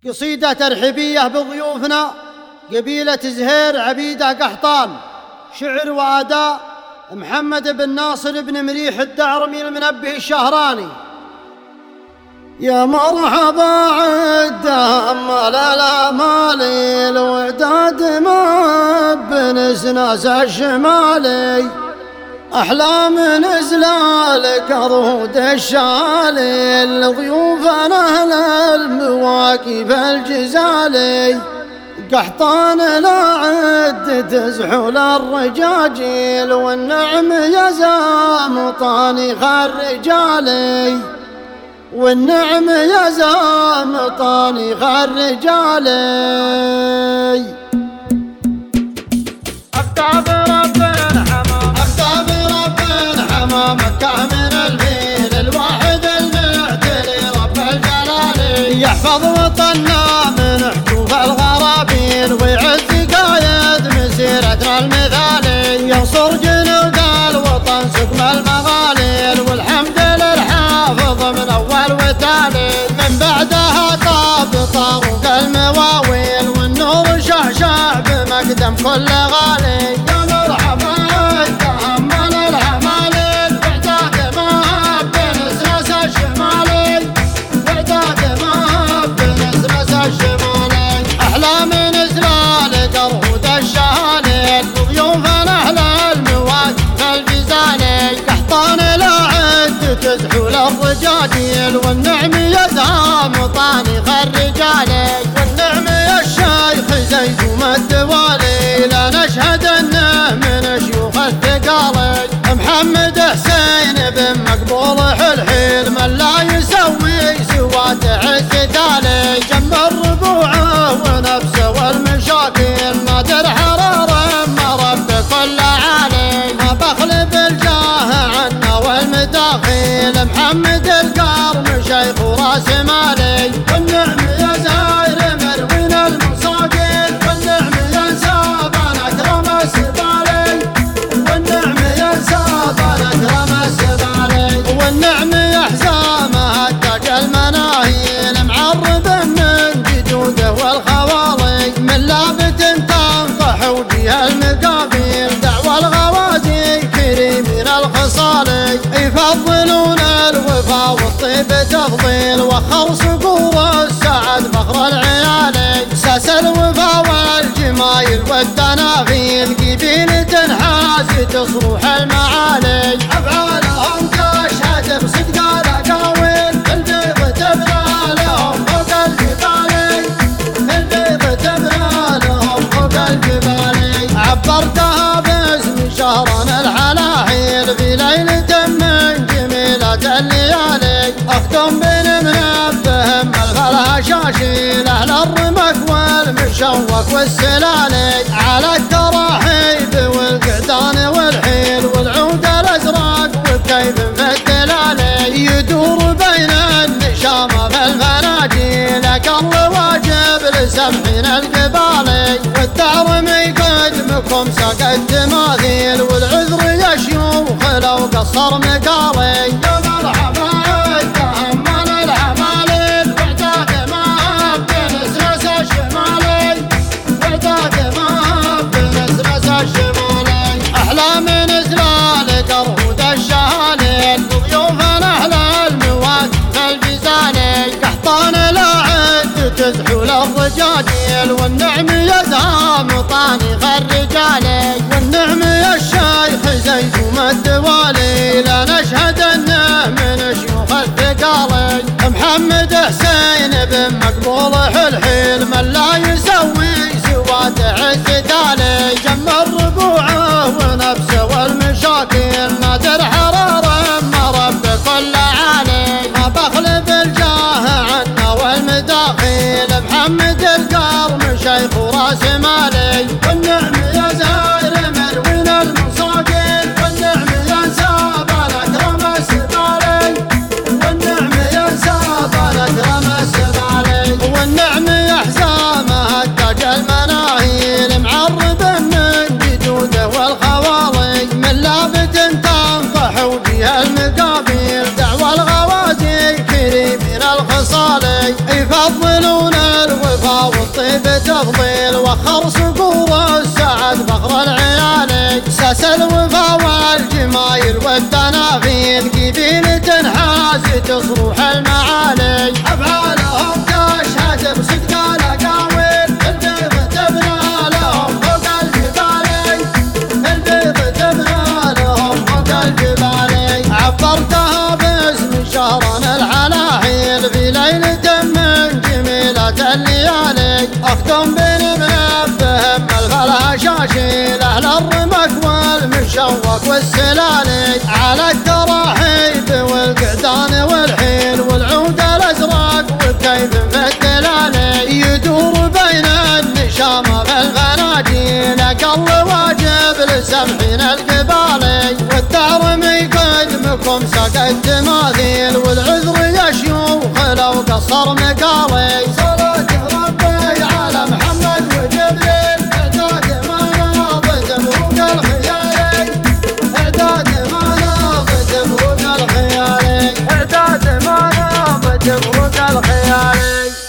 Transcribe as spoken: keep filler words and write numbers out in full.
قصيدة ترحيبية بضيوفنا قبيلة زهير عبيدة قحطان. شعر وأداء محمد بن ناصر بن مريح الدعرمي المنبه الشهراني. يا مرحبا عدهم الأمالي الوداد ما بنسناس الشمالي، أحلام نزلال قرود الشالي لضيوفنا أهل المواقف الجزالي. قحطان لا عد تزحول الرجاجيل والنعم يزام طانخ الرجالي، والنعم يزام طانخ الرجالي. أكتاب ربنا حمام أكتاب ربنا حمام مكة من الفيل الواحد المعتلي رب الجلال، يحفظ وطننا من حجوب الغرابين ويعز قايد مسيرتنا المثالي، ينصر جنود الوطن سقم المغاليل والحمد للحافظ من أول وتالي. من بعدها طاب طاروق المواويل والنور شعشع بمقدم كل غالي. يا مرحبا تأمل العمالي وعداد ما بنسرس الشمالي، وعداد ما بنسرس الشمالي. أحلام نزلال قرود الشهالي وضيوفنا أهل المواقف الجزالي. قحطان لا عد تزحول الرجاجيل والنعم يزام طانخ الرجالي، والنعم يا الشيخ زيزوم الدوالي لا نشهد انه من شيوخ الثقالي. محمد حسين بن مقبول الحيل من لا يسوي سوى تعز تالي، جم الربوعه ونفسه والمشاكل نادر حراره ما رب كل عالي. ما بخل بالجاه عنا والمداخيل محمد القرم شيخ وراس مالي، والنعم يا زاير مروين المصاقيل، والنعم ينسى بان اكرم السبالي، والنعم ينسى بان اكرم السبالي. والنعم يا حزامه التاج المناهيل معرب من جدوده والخوالي، من لابت تنطح وجيه المقابيل دعوى الغوازي كريمين الخصالي. يفضلون الوفا والطيب تفضيل وخر صقور السعد فخر العيالي، ساس الوفا والجمايل والتنافيل قبيل تنحاز تصروح المعالي. أفعالهم تشهد بصدق الأقاويل البيض تبنى لهم فوق الجبالي، البيض تبنى لهم فوق الجبالي. عبرتها باسم شهرنا الحلاحيل في ليلة من جميلة الليالي، أختم بين منبهم الفلها شاشيل أهل الرمك والمشوك والسلالي، على التراحيب والقعدان والحيل والعود الأزرق والكيف في الدلالي. يدور بين النشامة بالفناجيل أقل واجب لسمحين القبالي، والدار يقدمكم ساق التماثيل والعذر يا شيوخ لو قصر مقالي. يا مرحبا تأمل العمالي وعداد ما بنسرس الشمالي، وعداد ما بنسرس الشمالي. أحلام نزلال قرود الشهالي وضيوفنا أهل المواقف الجزالي. قحطان لا عد تزحول الرجاجيل والنعم يزام طانخ الرجالي، والنعم يا الشيخ زيزوم الدوالي لا نشهد انه من شيوخ الثقالي. محمد حسين بن مقبول الحيل من لا يسوي سوى تعز تالي، جم الربوعه ونفسه والمشاكل نادر حراره ما رب كل عالي. ما بخل بالجاه عنا والمداخيل محمد القرم شيخ وراس مالي، والنعم يا زاير مروين المصاقيل، والنعم ينسى بان اكرم السبالي، والنعم ينسى بان اكرم السبالي. والنعم يا حزامه التاج المناهيل معرب من جدوده والخوالي، من لابت تنطح وجيه المقابيل دعوى الغوازي كريمين الخصالي. يفضلون الوفا التفضيل وخر صقور السعد فخر العيالي ساس الوفا والجمايل والتنافيذ قبيل تنحاز تصروح المعالي أفعالهم تشهد بصدق الأقاويل البيض تبنى لهم فوق الجبال البيض تبنى لهم فوق الجبال عبرتها باسم شهرنا العلاحيل في ليلة من جميلة الليالي أختم بين منبهم الغلاشاشيل أهل الرمك والمشوق والسلالي على التراحيب والقعدان والحيل والعود الأزرق والكيف في الدلالي يدور بين النشامة بالفناجيل أقل واجب لسمحين القبالي والدهر يقدمكم سقى التماثيل والعذر يا شيوخ لو قصر مقالي صلاة ربي على محمد وجبريل اعداد مناضد مروق الخيالي اعداد مناضد مروق الخيالي اعداد مناضد مروق الخيالي